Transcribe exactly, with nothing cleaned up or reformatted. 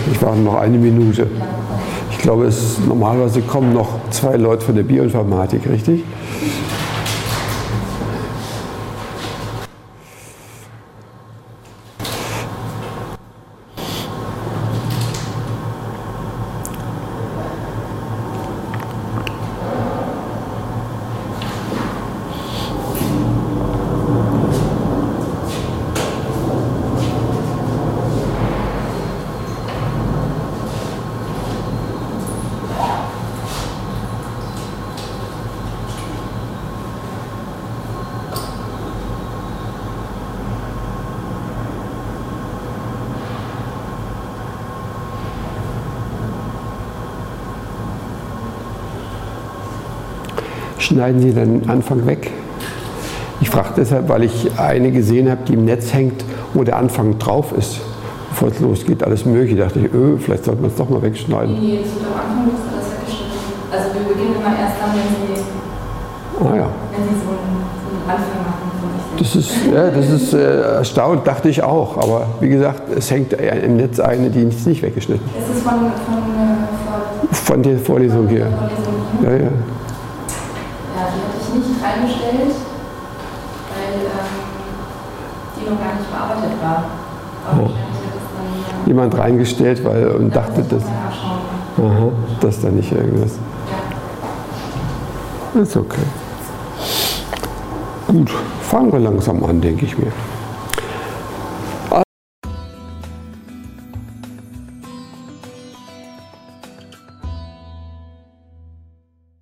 Ich warte noch eine Minute. Ich glaube, es, normalerweise kommen noch zwei Leute von der Bioinformatik, richtig? Schneiden Sie den Anfang weg? Ich frage deshalb, weil ich eine gesehen habe, die im Netz hängt, wo der Anfang drauf ist. Bevor es losgeht, alles mögliche. Da dachte ich, öh, vielleicht sollte man es doch mal wegschneiden. Nee, es wird am Anfang ist alles weggeschnitten. Also wir beginnen immer erst dann, wenn Sie, ah, ja. wenn Sie so, einen, so einen Anfang machen. Das ist, ja, das ist äh, erstaunt, dachte ich auch. Aber wie gesagt, es hängt im Netz eine, die ist nicht weggeschnitten. Ist es von, von, äh, von der Vorlesung hier? Vorlesung hier? Ja, ja. Ja, die hatte ich nicht reingestellt, weil ähm, die noch gar nicht bearbeitet war. Aber Oh. wahrscheinlich hat es dann äh, Jemand reingestellt, weil und da dachte, muss ich dass, mal nachschauen. aha, dass da nicht irgendwas. Ja. Ist okay. Gut, fangen wir langsam an, denke ich mir.